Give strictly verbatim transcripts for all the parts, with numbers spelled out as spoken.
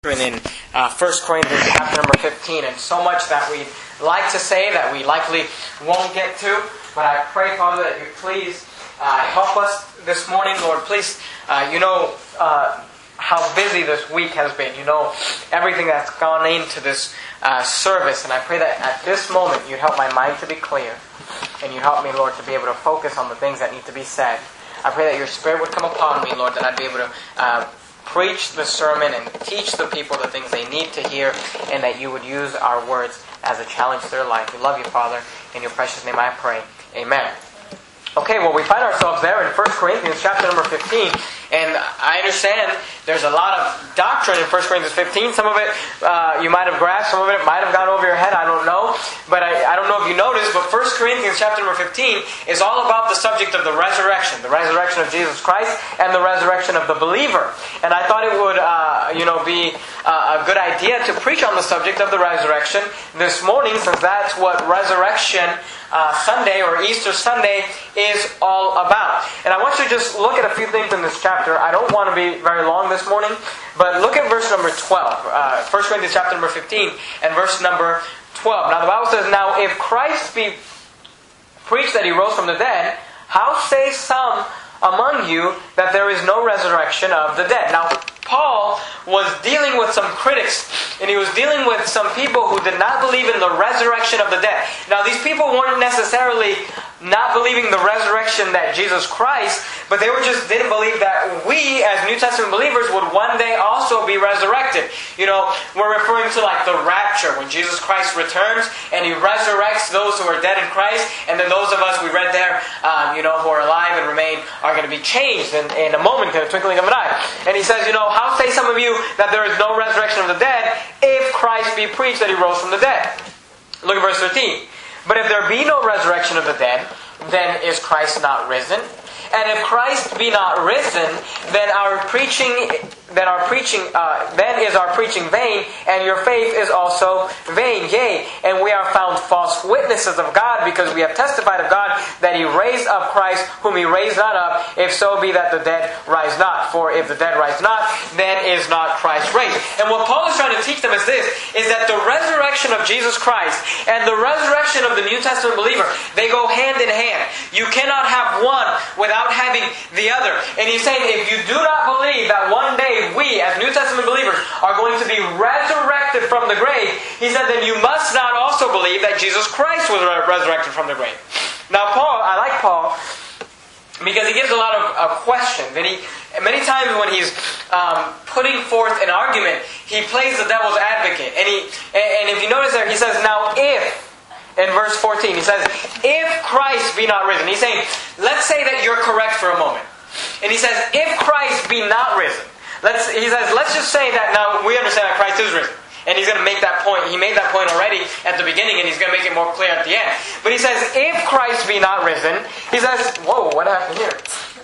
in uh, First Corinthians chapter number fifteen, and so much that we'd like to say that we likely won't get to, but I pray, Father, that you please uh, help us this morning, Lord. Please, uh, you know uh, how busy this week has been. You know everything that's gone into this uh, service, and I pray that at this moment you'd help my mind to be clear, and you'd help me, Lord, to be able to focus on the things that need to be said. I pray that your Spirit would come upon me, Lord, that I'd be able to uh, preach the sermon and teach the people the things they need to hear, and that you would use our words as a challenge to their life. We love you, Father. In your precious name I pray. Amen. Okay, well, we find ourselves there in First Corinthians chapter number fifteen, and I understand there's a lot of doctrine in First Corinthians fifteen. Some of it uh, you might have grasped, some of it might have gone over your head, I don't know. But I, I don't know if you noticed, but First Corinthians chapter number fifteen is all about the subject of the resurrection, the resurrection of Jesus Christ and the resurrection of the believer. And I thought it would uh, you know, be uh, a good idea to preach on the subject of the resurrection this morning, since that's what resurrection Uh, Sunday or Easter Sunday is all about. And I want you to just look at a few things in this chapter. I don't want to be very long this morning, but look at verse number twelve. Uh, First Corinthians chapter number fifteen and verse number twelve. Now the Bible says, "Now if Christ be preached that He rose from the dead, how say some among you that there is no resurrection of the dead?" Now Paul was dealing with some critics, and he was dealing with some people who did not believe in the resurrection of the dead. Now these people weren't necessarily not believing the resurrection that Jesus Christ, but they were just didn't believe that we as New Testament believers would one day also be resurrected. You know, we're referring to like the rapture, when Jesus Christ returns and He resurrects those who are dead in Christ, and then those of us we read there, um, you know, who are alive and remain are going to be changed in, in a moment, in a twinkling of an eye. And he says, you know, how say some of you that there is no resurrection of the dead if Christ be preached that He rose from the dead? Look at verse thirteen. "But if there be no resurrection of the dead, then is Christ not risen? And if Christ be not risen, then our preaching, then our preaching, uh, then is our preaching vain, and your faith is also vain. Yea, and we are found false witnesses of God, because we have testified of God that He raised up Christ, whom He raised not up, if so be that the dead rise not. For if the dead rise not, then is not Christ raised." And what Paul is trying to teach them is this: is that the resurrection of Jesus Christ and the resurrection of the New Testament believer, they go hand in hand. You cannot have one without having the other. And he's saying, if you do not believe that one day we, as New Testament believers, are going to be resurrected from the grave, he said, then you must not also believe that Jesus Christ was resurrected from the grave. Now Paul, I like Paul, because he gives a lot of, of questions. And he, many times when he's um, putting forth an argument, he plays the devil's advocate. And he, and if you notice there, he says, "Now if," in verse fourteen, he says, "if Christ be not risen." He's saying, let's say that you're correct for a moment. And he says, if Christ be not risen. Let's, he says, let's just say that now we understand that Christ is risen. And he's going to make that point. He made that point already at the beginning, and he's going to make it more clear at the end. But he says, if Christ be not risen, he says, whoa, what happened here?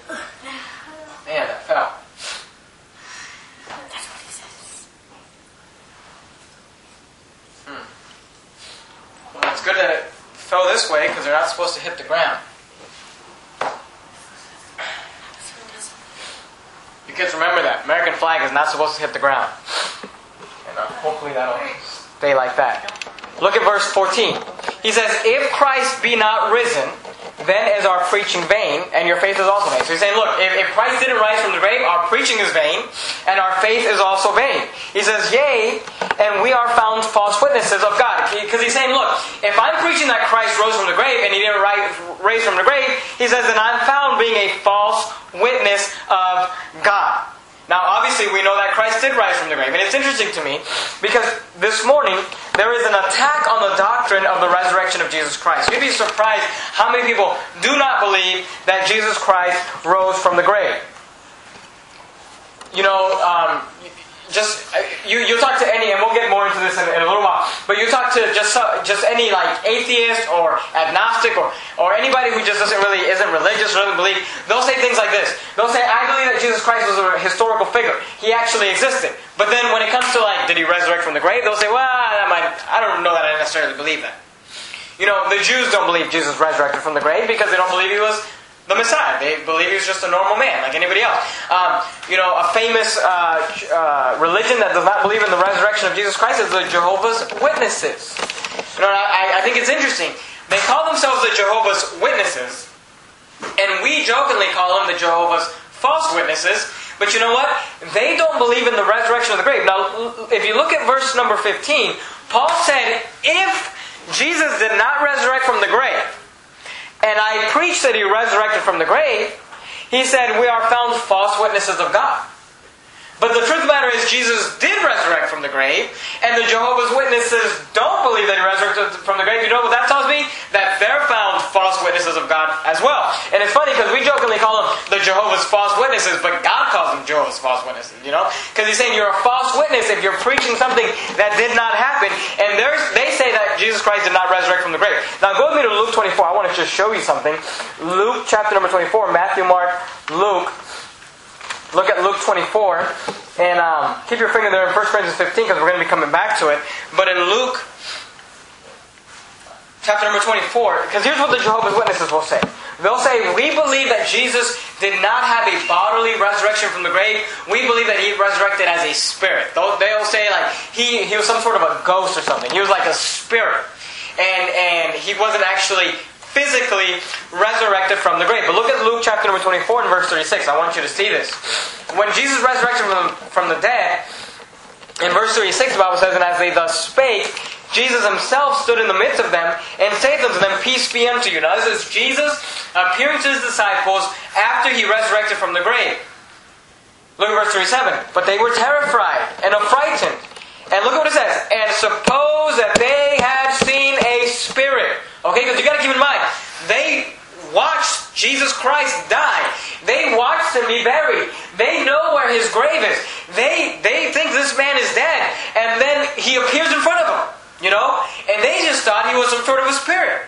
Man, that fell. That's what he says. Hmm. Well, it's good that it fell this way, because they're not supposed to hit the ground. You kids remember that. American flag is not supposed to hit the ground. And uh, hopefully that'll stay like that. Look at verse fourteen. He says, if Christ be not risen, then is our preaching vain, and your faith is also vain. So he's saying, look, if, if Christ didn't rise from the grave, our preaching is vain, and our faith is also vain. He says, yea, and we are found false witnesses of God. Because he's saying, look, if I'm preaching that Christ rose from the grave, and He didn't rise, raise from the grave, he says, then I'm found being a false witness of God. Now, obviously, we know that Christ did rise from the grave. And it's interesting to me, because this morning, there is an attack on the doctrine of the resurrection of Jesus Christ. You'd be surprised how many people do not believe that Jesus Christ rose from the grave. You know, um, just you you talk to any, and we'll get more into this in, in a little while, but you talk to just just any like atheist or agnostic or, or anybody who just doesn't really, isn't religious or doesn't believe, they'll say things like this. They'll say, I believe that Jesus Christ was a historical figure. He actually existed. But then when it comes to like, did He resurrect from the grave? They'll say, well, that might, I don't know that I necessarily believe that. You know, the Jews don't believe Jesus resurrected from the grave because they don't believe He was the Messiah. They believe he was just a normal man, like anybody else. Um, you know, a famous uh, uh, religion that does not believe in the resurrection of Jesus Christ is the Jehovah's Witnesses. You know, I, I think it's interesting. They call themselves the Jehovah's Witnesses, and we jokingly call them the Jehovah's False Witnesses. But you know what? They don't believe in the resurrection of the grave. Now, if you look at verse number fifteen, Paul said, if Jesus did not resurrect from the grave, and I preach that he resurrected from the grave, he said, we are found false witnesses of God. But the truth of the matter is, Jesus did resurrect from the grave, and the Jehovah's Witnesses don't believe that he resurrected from the grave. You know what that tells me? That they're found false witnesses of God as well. And it's funny because we jokingly call them the Jehovah's False Witnesses, but God calls them Jehovah's False Witnesses, you know? Because he's saying you're a false witness if you're preaching something that did not happen. And there's, they say that Jesus Christ did not resurrect from the grave. Now go with me to Luke twenty-four. I want to just show you something. Luke chapter number twenty-four, Matthew, Mark, Luke. Look at Luke twenty-four, and um, keep your finger there in First Corinthians fifteen because we're going to be coming back to it. But in Luke chapter number twenty-four, because here's what the Jehovah's Witnesses will say. They'll say, we believe that Jesus did not have a bodily resurrection from the grave. We believe that he resurrected as a spirit. They'll, they'll say like he, he was some sort of a ghost or something. He was like a spirit. And, and he wasn't actually physically resurrected from the grave. But look at Luke chapter number twenty-four and verse thirty-six. I want you to see this. When Jesus resurrected from, from the dead, in verse thirty-six the Bible says, and as they thus spake, Jesus himself stood in the midst of them and saith unto them, peace be unto you. Now this is Jesus appearing to his disciples after he resurrected from the grave. Look at verse thirty-seven. But they were terrified and affrighted. And look at what it says. And suppose that they had seen a spirit. Okay, because you got to keep in mind, they watched Jesus Christ die. They watched him be buried. They know where his grave is. They they think this man is dead. And then he appears in front of them. You know? And they just thought he was some sort of a spirit.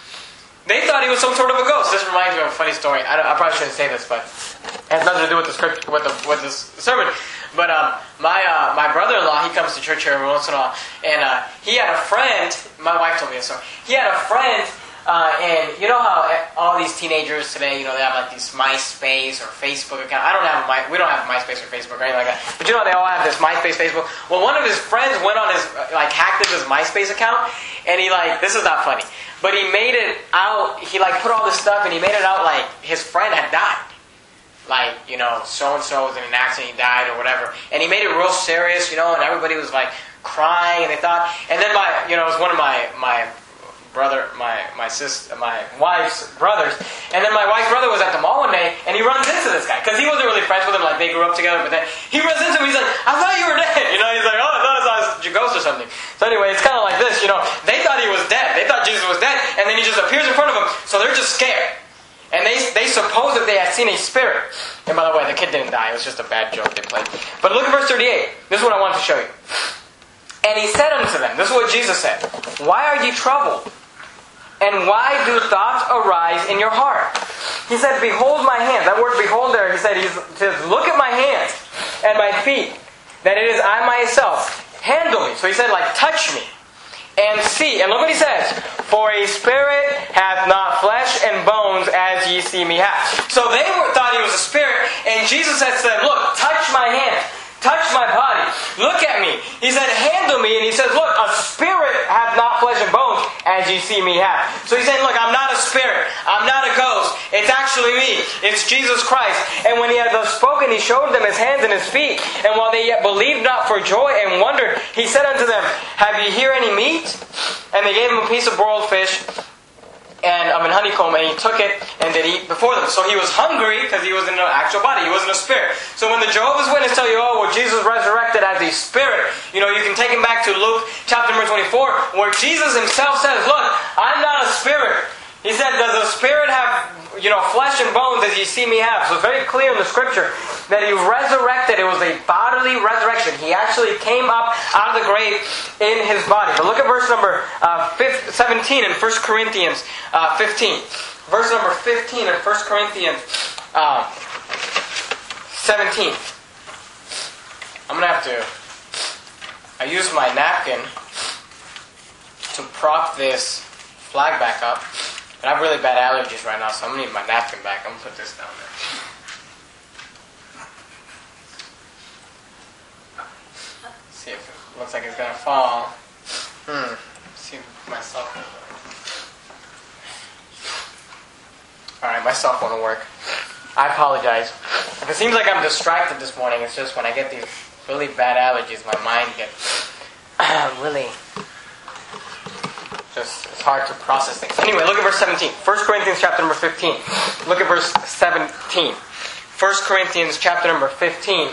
They thought he was some sort of a ghost. This reminds me of a funny story. I, don't, I probably shouldn't say this, but it has nothing to do with the script, with the with this sermon. But um, my uh, my brother-in-law, he comes to church here every once in a while, and uh, he had a friend. My wife told me this story. He had a friend, uh, and you know how all these teenagers today, you know, they have like these MySpace or Facebook account. I don't have a My, we don't have MySpace or Facebook or anything like that. But you know, they all have this MySpace, Facebook. Well, one of his friends went on his like hacked into his MySpace account, and he like this is not funny, but he made it out. He like put all this stuff, and he made it out like his friend had died. Like, you know, so-and-so was in an accident, he died or whatever. And he made it real serious, you know, and everybody was like crying and they thought, and then my, you know, it was one of my, my brother, my, my sis, my wife's brothers, and then my wife's brother was at the mall one day and he runs into this guy, because he wasn't really friends with him, like they grew up together, but then he runs into him, he's like, I thought you were dead, you know, he's like, oh, I thought I was a ghost or something. So anyway, it's kind of like this, you know, they thought he was dead, they thought Jesus was dead, and then he just appears in front of them, so they're just scared. And they they suppose that they had seen a spirit. And by the way, the kid didn't die. It was just a bad joke they played. But look at verse thirty-eight. This is what I want to show you. And he said unto them, this is what Jesus said, why are ye troubled? And why do thoughts arise in your heart? He said, behold my hands. That word behold there, he said, he says, look at my hands and my feet, that it is I myself. Handle me. So he said, like, touch me. And see, and look what he says, for a spirit hath not flesh and bones as ye see me have. So they were, thought he was a spirit, and Jesus said to them, look, touch my hand, touch my body, look at me. He said, handle me, and he says, look, a spirit hath not flesh and bones as ye see me have. So he's saying, look, I'm not a spirit, I'm not a ghost, it's actually me, it's Jesus Christ. And when he had thus spoken, he showed them his hands and his feet. And while they yet believed not for joy and wondered, he said unto them, have ye here any meat? And they gave him a piece of broiled fish and of an honeycomb, and he took it and did eat before them. So he was hungry because he was in an actual body. He wasn't a spirit. So when the Jehovah's Witnesses tell you, oh, well, Jesus resurrected as a spirit, you know, you can take him back to Luke chapter number twenty-four, where Jesus himself says, look, I'm not a spirit. He said, does a spirit have, you know, flesh and bones as you see me have? So it's very clear in the scripture that he resurrected. It was a bodily resurrection. He actually came up out of the grave in his body. But look at verse number uh, seventeen in First Corinthians uh, fifteen. Verse number fifteen in First Corinthians uh, seventeen. I'm going to have to... I use my napkin to prop this flag back up. But I have really bad allergies right now, so I'm going to need my napkin back. I'm going to put this down there. See if it looks like it's going to fall. Hmm. See if my cell phone works. Alright, my cell phone will work. I apologize. If it seems like I'm distracted this morning, it's just when I get these really bad allergies, my mind gets really... Just, it's hard to process things. Anyway, look at verse seventeen. First Corinthians chapter number fifteen. Look at verse seventeen. First Corinthians chapter number fifteen.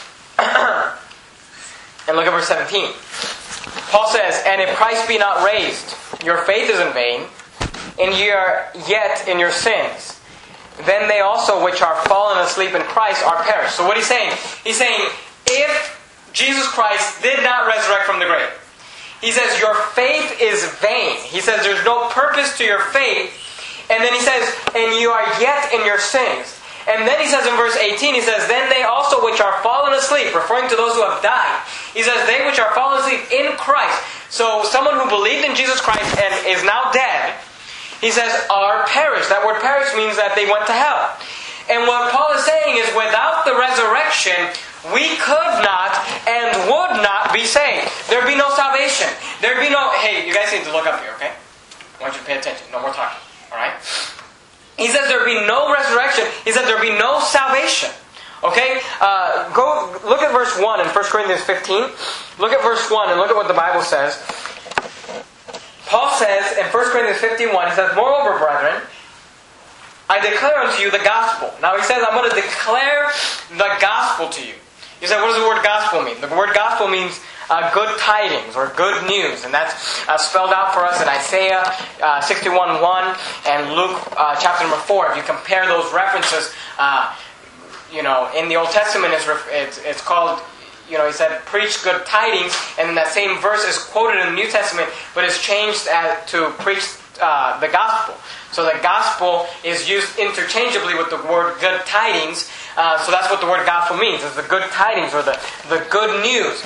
And look at verse seventeen. Paul says, "And if Christ be not raised, your faith is in vain, and ye are yet in your sins. Then they also which are fallen asleep in Christ are perished." So what he's saying? He's saying, if Jesus Christ did not resurrect from the grave, he says, your faith is vain. He says, there's no purpose to your faith. And then he says, and you are yet in your sins. And then he says in verse eighteen, he says, then they also which are fallen asleep, referring to those who have died. He says, they which are fallen asleep in Christ. So someone who believed in Jesus Christ and is now dead, he says, are perished. That word perish means that they went to hell. And what Paul is saying is, without the resurrection, we could not and would not be saved. There'd be no salvation. There'd be no... Hey, you guys need to look up here, okay? I want you to pay attention. No more talking. Alright? He says there'd be no resurrection. He says there'd be no salvation. Okay? Uh, go look at verse one in First Corinthians fifteen. Look at verse one and look at what the Bible says. Paul says in First Corinthians fifteen-one, he says, "Moreover, brethren, I declare unto you the gospel." Now he says, I'm going to declare the gospel to you. You say, what does the word gospel mean? The word gospel means uh, good tidings or good news. And that's uh, spelled out for us in Isaiah uh, sixty-one one and Luke uh, chapter number four. If you compare those references, uh, you know, in the Old Testament it's, it's, it's called, you know, he said, preach good tidings. And then that same verse is quoted in the New Testament, but it's changed uh, to preach uh, the gospel. So the gospel is used interchangeably with the word good tidings. Uh, so that's what the word gospel means, is the good tidings or the, the good news.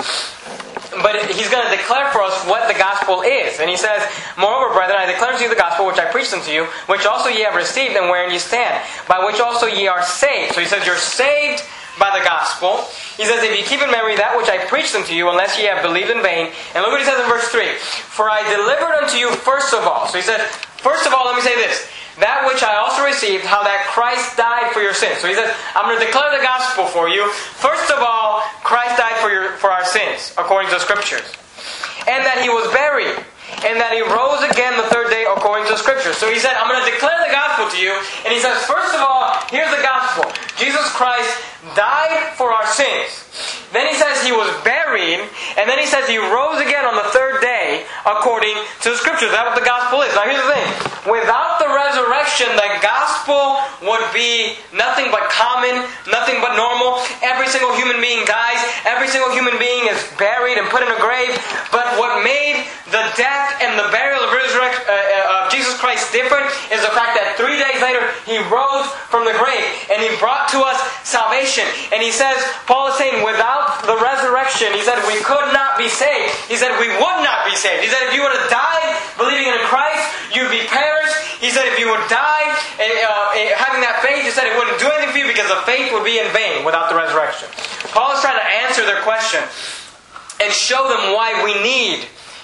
But he's going to declare for us what the gospel is. And he says, "Moreover, brethren, I declare unto you the gospel which I preached unto you, which also ye have received, and wherein ye stand, by which also ye are saved." So he says, you're saved by the gospel. He says, "If ye keep in memory that which I preached unto you, unless ye have believed in vain." And look what he says in verse three. "For I delivered unto you first of all." So he said, first of all, let me say this. "That which I also received, how that Christ died for your sins." So he says, I'm going to declare the gospel for you. First of all, Christ died for your for our sins, according to the Scriptures. "And that He was buried, and that He rose again the third day, according to the Scriptures." So he said, I'm going to declare the gospel to you. And he says, first of all, here's the gospel. Jesus Christ died for our sins. Then he says He was buried, and then he says He rose again on the third day, according to the Scriptures. That's what the gospel is. Now here's the thing. Without the resurrection, the gospel would be nothing but common, nothing but normal. Every single human being dies. Every single human being is buried and put in a grave. But what made the death and the burial of, resurrect, uh, of Jesus Christ different is the fact that three days later He rose from the grave, and He brought to us salvation. And he says, Paul is saying, without the resurrection, he said we could not be saved. He said we would not be saved. He said if you would have died believing in Christ, you'd be perished. He said if you would die uh, having that faith, he said it wouldn't do anything for you because the faith would be in vain without the resurrection. Paul is trying to answer their question and show them why we need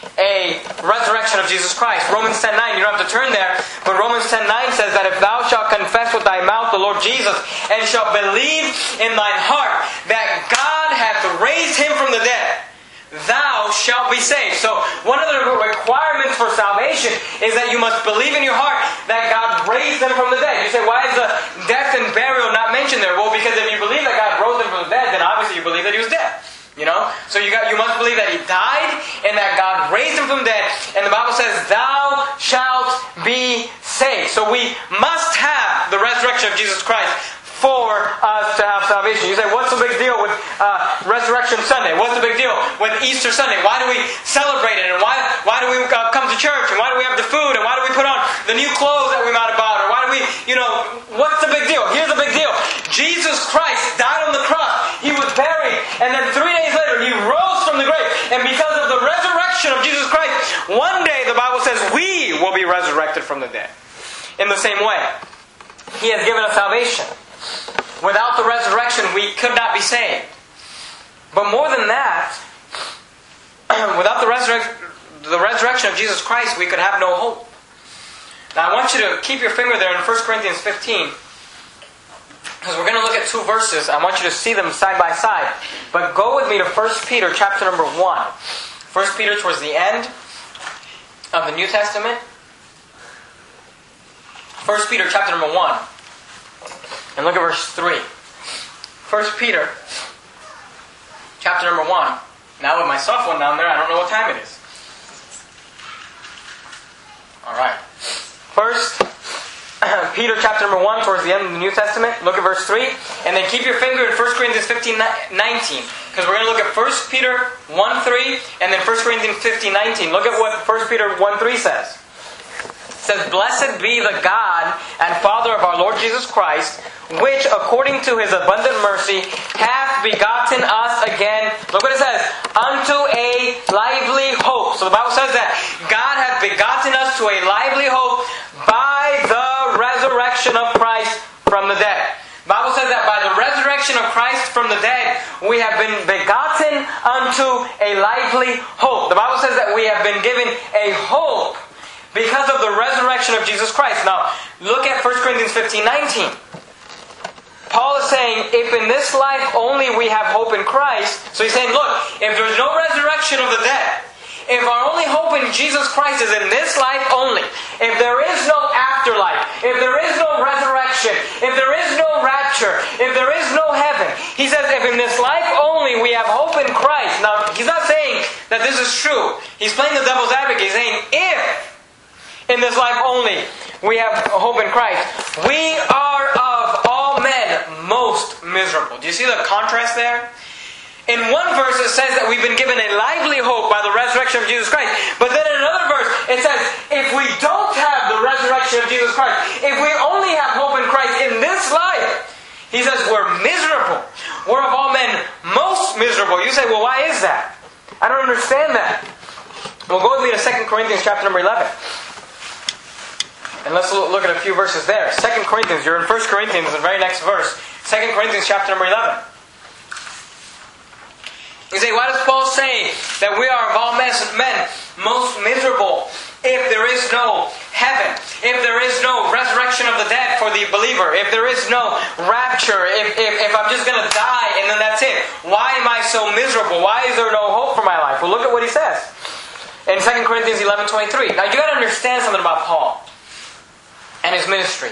a resurrection of Jesus Christ. Romans ten nine, you don't have to turn there, but Romans ten nine says that if thou shalt confess with thy mouth the Lord Jesus, and shalt believe in thine heart that God hath raised Him from the dead, thou shalt be saved. So one of the requirements for salvation is that you must believe in your heart that God raised Him from the dead. You say, why is the death and burial not mentioned there? Well, because if you believe that God rose Him from the dead, then obviously you believe that He was dead. You know? So you got you must believe that He died and that God raised Him from the dead. And the Bible says, thou shalt be saved. So we must have the resurrection of Jesus Christ for us to have salvation. You say, what's the big deal with uh, Resurrection Sunday? What's the big deal with Easter Sunday? Why do we celebrate it? And why why do we uh, come to church? And why do we have the food? And why do we put on the new clothes that we might have bought? Or why do we, you know, what's the big deal? Here's the big deal. Jesus Christ died on the cross. He was buried. And then three days later, He rose from the grave. And because of the resurrection of Jesus Christ, one day, the Bible says, we will be resurrected from the dead. in the same way. He has given us salvation. Without the resurrection, we could not be saved. But more than that, without the, resurre- the resurrection of Jesus Christ, we could have no hope. Now I want you to keep your finger there in First Corinthians fifteen, because we're going to look at two verses. I want you to see them side by side. But go with me to First Peter chapter number one. First Peter towards the end of the New Testament. First Peter chapter number one. And look at verse three. First Peter chapter number one. Now with my soft one down there, I don't know what time it is. Alright. First Peter chapter number one, towards the end of the New Testament. Look at verse three. And then keep your finger in First Corinthians fifteen nineteen. Because we're going to look at First Peter one three and then First Corinthians fifteen nineteen. Look at what First Peter one three says. It says, "Blessed be the God and Father of our Lord Jesus Christ, which according to His abundant mercy hath begotten us again," look what it says, "unto a lively hope." So the Bible says that God hath begotten us to a lively hope by the resurrection of Christ from the dead. The Bible says that by the resurrection of Christ from the dead, we have been begotten unto a lively hope. The Bible says that we have been given a hope because of the resurrection of Jesus Christ. Now, look at First Corinthians fifteen nineteen. Paul is saying, if in this life only we have hope in Christ, so he's saying, look, if there's no resurrection of the dead, if our only hope in Jesus Christ is in this life only, if there is no afterlife, if there is no resurrection, if there is no rapture, if there is no heaven, he says, if in this life only we have hope in Christ. Now, he's not saying that this is true. He's playing the devil's advocate. He's saying, if in this life only we have hope in Christ, we are of all men most miserable. Do you see the contrast there? In one verse it says that we've been given a lively hope by the resurrection of Jesus Christ. But then in another verse it says, if we don't have the resurrection of Jesus Christ, if we only have hope in Christ in this life, he says we're miserable. We're of all men most miserable. You say, well, why is that? I don't understand that. Well, go with me to Second Corinthians chapter number eleven. And let's look at a few verses there. Second Corinthians, you're in First Corinthians, the very next verse. Second Corinthians chapter number eleven. You say, why does Paul say that we are of all men most miserable if there is no heaven, if there is no resurrection of the dead for the believer, if there is no rapture, if, if, if I'm just going to die and then that's it? Why am I so miserable? Why is there no hope for my life? Well, look at what he says in Second Corinthians eleven twenty-three. Now, you got to understand something about Paul and his ministry.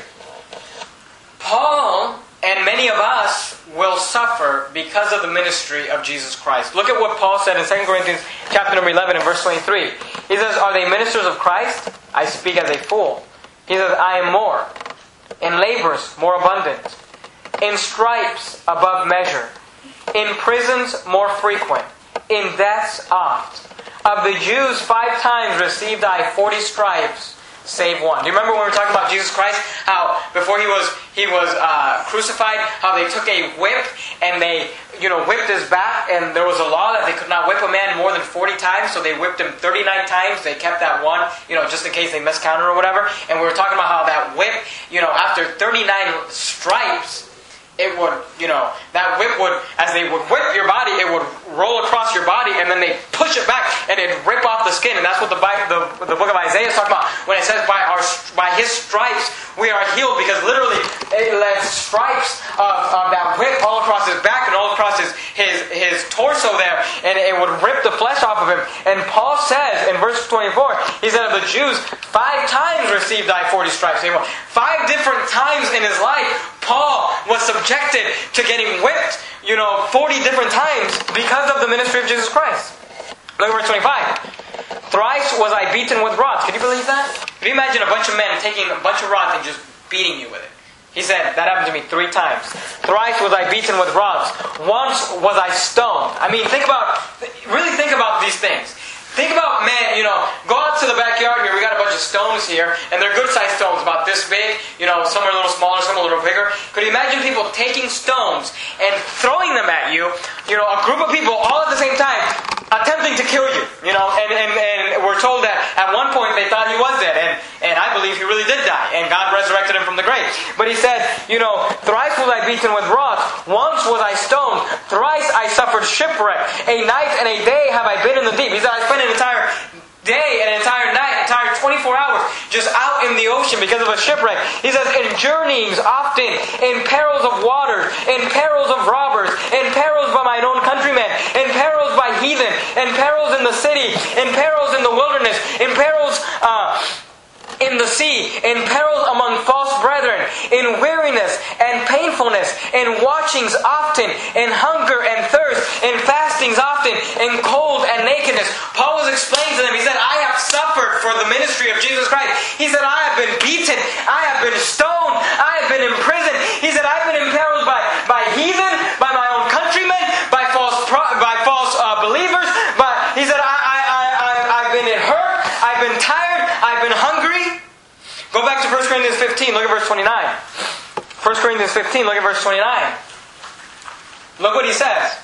Paul and many of us will suffer because of the ministry of Jesus Christ. Look at what Paul said in Second Corinthians chapter number eleven and verse twenty-three. He says, are they ministers of Christ? I speak as a fool. He says, I am more. In labors more abundant. In stripes above measure. In prisons more frequent. In deaths oft. Of the Jews five times received I forty stripes, save one. Do you remember when we were talking about Jesus Christ? How before he was he was uh, crucified, how they took a whip and they, you know, whipped his back, and there was a law that they could not whip a man more than forty times, so they whipped him thirty-nine times. They kept that one, you know, just in case they miscounted or whatever. And we were talking about how that whip, you know, after thirty-nine stripes, it would, you know, that whip would, as they would whip your body, it would roll across your body, and then they push it back, and it'd rip off the skin. And that's what the the, the book of Isaiah is talking about when it says, "By our by His stripes we are healed," because literally it left stripes of, of that whip all across his back and all across his, his his torso there, and it would rip the flesh off of him. And Paul says in verse twenty-four, he said, "Of the Jews, five times received I forty stripes." Five different times in his life, Paul was subjected to getting whipped, you know, forty different times because of the ministry of Jesus Christ. Look at verse twenty-five. Thrice was I beaten with rods. Can you believe that? Can you imagine a bunch of men taking a bunch of rods and just beating you with it? He said, that happened to me three times. Thrice was I beaten with rods. Once was I stoned. I mean, think about, really think about these things. Think about, man, you know, go out to the backyard here. We got a bunch of stones here, and they're good-sized stones, about this big. You know, some are a little smaller, some a little bigger. Could you imagine people taking stones and throwing them at you? You know, a group of people all at the same time, attempting to kill you. You know, and, and, and we're told that at one point they thought he was dead, and, and I believe he really did die, and God resurrected him from the grave. But he said, you know, thrice was I beaten with rods, once was I stoned, thrice I suffered shipwreck, a night and a day have I been in the deep. He said, I spent an entire day, an entire night, entire twenty-four hours just out in the ocean because of a shipwreck. He says, in journeyings often, in perils of waters, in perils of robbers, in perils by mine own countrymen, in perils by heathen, in perils in the city, in perils in the wilderness, in perils uh, in the sea, in perils among false brethren, in weariness and painfulness, in watchings often, in hunger and thirst, in fastings often, in cold and nakedness. Paul was explaining to them, he said, I have suffered for the ministry of Jesus Christ. He said, I have been beaten, I have been stoned, I have been imprisoned. He said, I've been imperiled by, by heathen, by my own countrymen, by false pro- by false uh, believers. But he said, I, I, I, I, I've been hurt, I've been tired, I've been hungry. Go back to First Corinthians fifteen, look at verse twenty-nine. First Corinthians fifteen, look at verse twenty-nine. Look what he says.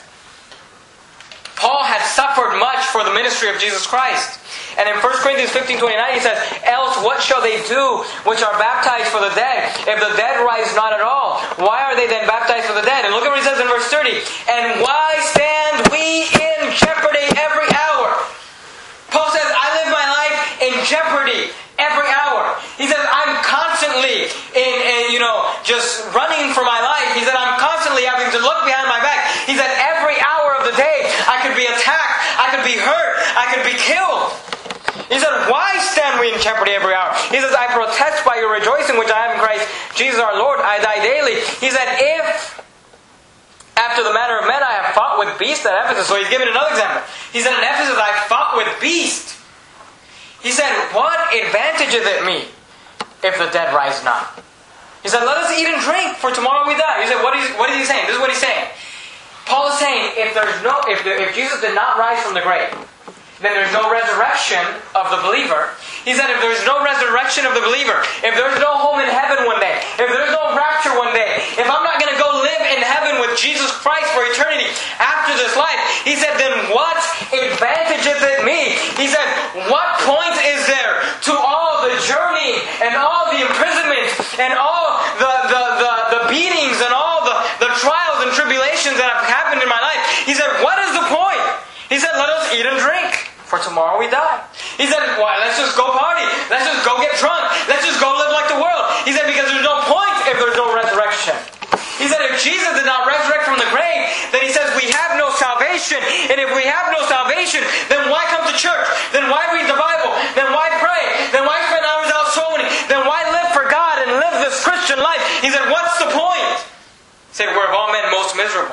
Paul had suffered much for the ministry of Jesus Christ. And in First Corinthians fifteen twenty-nine he says, else what shall they do which are baptized for the dead? If the dead rise not at all, why are they then baptized for the dead? And look at what he says in verse thirty. And why stand we in jeopardy every hour? Paul says, I live my life in jeopardy every hour. He says, I'm constantly in, in, you know, just running for my life. He said, I'm constantly having to look behind my back. He said, every hour of the day, I could be attacked, I could be hurt, I could be killed. He said, why stand we in jeopardy every hour? He says, I protest by your rejoicing which I have in Christ Jesus our Lord, I die daily. He said, if after the manner of men I have fought with beasts at Ephesus. So he's giving another example. He said, in Ephesus I fought with beasts. He said, what advantage is it me if the dead rise not? He said, let us eat and drink, for tomorrow we die. He said, what is, what is he saying? This is what he's saying. Paul is saying, if there's no, if, the, if Jesus did not rise from the grave, then there's no resurrection of the believer. He said, if there's no resurrection of the believer, if there's no home in heaven one day, if there's no rapture one day, if I'm not going to go live in heaven with Jesus Christ for eternity after this life, he said, then what advantage is it me? He said, what point is there to all the journey and all the imprisonment and all the, the, the, the beatings and all the, the trials and tribulations that have happened in my life? He said, what is the point? He said, let us eat and drink, for tomorrow we die. He said, well, let's just go party. Let's just go get drunk. Let's just go live like the world. He said, because there's no point if there's no resurrection. He said, if Jesus did not resurrect from the grave, then he says, we have no salvation. And if we have no salvation, then why come to church? Then why read the Bible? Then why pray? Then why spend hours out sowing? Then why live for God and live this Christian life? He said, what's the point? He said, we're of all men most miserable.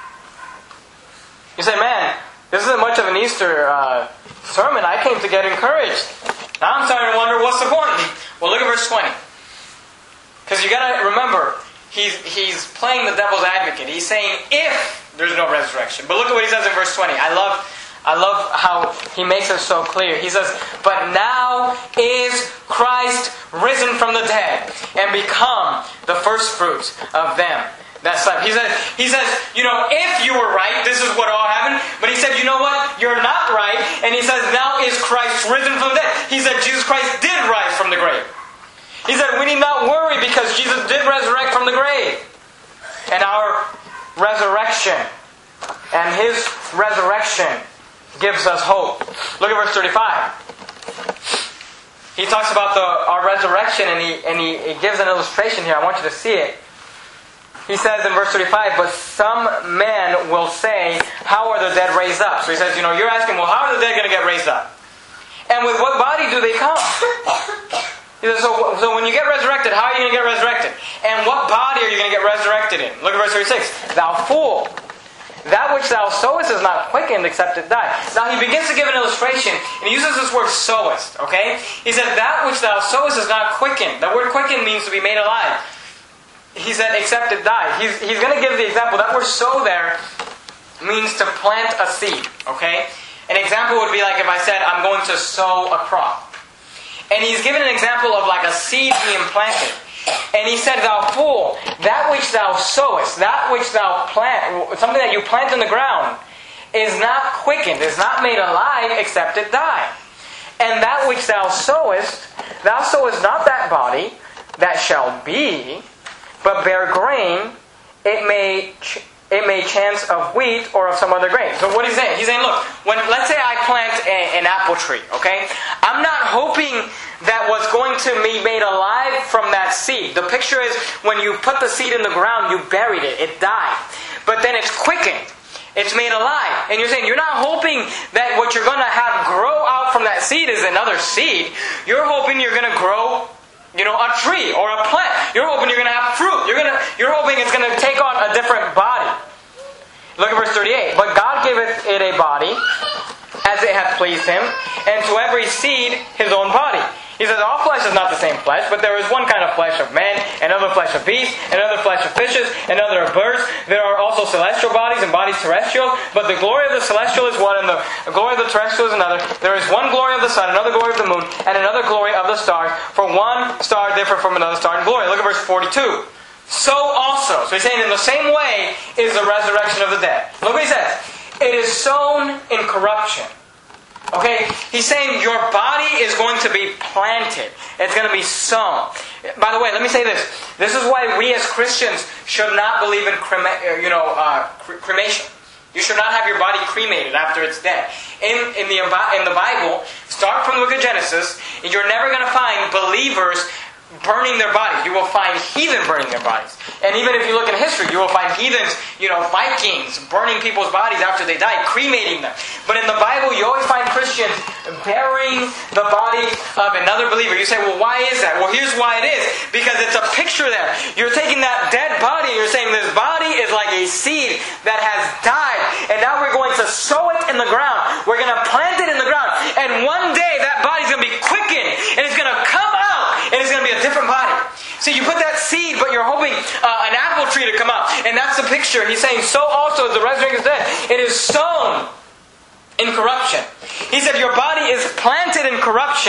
You say, man, this isn't much of an Easter uh, sermon. I came to get encouraged. Now I'm starting to wonder, what's the point? Well, look at verse twenty. Because you got to remember, he's, he's playing the devil's advocate. He's saying, if there's no resurrection. But look at what he says in verse twenty. I love, I love how he makes it so clear. He says, but now is Christ risen from the dead and become the first fruits of them. That's like, he says, he says, you know, if you were right, this is what all happened. But he said, you know what? You're not right. And he says, now is Christ risen from the dead. He said, Jesus Christ did rise from the grave. He said, we need not worry because Jesus did resurrect from the grave. And our resurrection and His resurrection gives us hope. Look at verse thirty-five. He talks about the our resurrection and he and he, he gives an illustration here. I want you to see it. He says in verse thirty-five, but some men will say, how are the dead raised up? So he says, you know, you're asking, well, how are the dead going to get raised up? And with what body do they come? He says, so, so when you get resurrected, how are you going to get resurrected? And what body are you going to get resurrected in? Look at verse thirty-six. Thou fool, that which thou sowest is not quickened except it die. Now he begins to give an illustration, and he uses this word sowest, okay? He said, that which thou sowest is not quickened. The word quickened means to be made alive. He said, except it die. He's, he's going to give the example. That word sow there means to plant a seed. Okay? An example would be like if I said, I'm going to sow a crop. And he's given an example of like a seed being planted. And he said, thou fool, that which thou sowest, that which thou plant, something that you plant in the ground, is not quickened, is not made alive, except it die. And that which thou sowest, thou sowest not that body that shall be, but bear grain, it may ch- it may chance of wheat or of some other grain. So what he's saying? He's saying, look, when let's say I plant a, an apple tree, okay? I'm not hoping that what's going to be made alive from that seed. The picture is when you put the seed in the ground, you buried it, it died. But then it's quickened. It's made alive. And you're saying you're not hoping that what you're going to have grow out from that seed is another seed. You're hoping you're going to grow, you know, a tree or a plant. You're hoping you're going to have fruit. You're going to, you're hoping it's going to take on a different body. Look at verse thirty-eight. But God giveth it a body as it hath pleased Him, and to every seed his own body. He says, all flesh is not the same flesh, but there is one kind of flesh of man, another flesh of beasts, another flesh of fishes, another of birds. There are also celestial bodies and bodies terrestrial, but the glory of the celestial is one, and the glory of the terrestrial is another. There is one glory of the sun, another glory of the moon, and another glory of the stars, for one star different from another star in glory. Look at verse forty-two. So also, so he's saying in the same way is the resurrection of the dead. Look what he says. It is sown in corruption. Okay, he's saying your body is going to be planted. It's going to be sown. By the way, let me say this. This is why we as Christians should not believe in crema- you know, uh, cremation. You should not have your body cremated after it's dead. In, in, the, in the Bible, start from the book of Genesis, you're never going to find believers burning their bodies. You will find heathen burning their bodies. And even if you look in history, you will find heathens, you know, Vikings, burning people's bodies after they die, cremating them. But in the Bible, you always find Christians burying the body of another believer. You say, well, why is that? Well, here's why it is. Because it's a picture there. You're taking that dead body and you're saying this body is like a seed that has died. And now we're going to sow it in the ground. We're going to plant it in the ground. And one day that body's going to be quickened. And it's going to come out. And it's going to be a different body. See, you put that seed, but you're hoping uh, an apple tree to come out. And that's the picture. He's saying, so also is the resurrection of the dead. It is sown in corruption. He said, your body is planted in corruption.